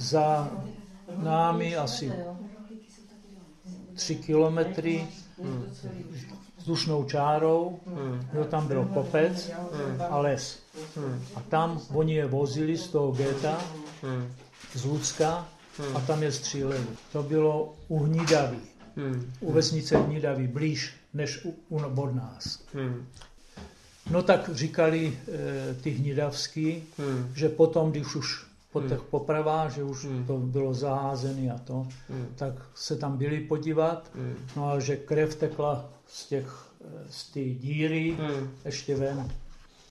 za námi asi 3 kilometry vzdušnou čárou, tam byl kopec a les. A tam oni je vozili z toho geta, z Lucka, a tam je stříleli. To bylo u Hnídaví, u vesnice Hnídaví, blíž než od nás. No tak říkali ty Hnidavský, že potom, když už po těch popravách, že už to bylo zaházené a to, tak se tam byli podívat, no a že krev tekla z té díry ještě ven.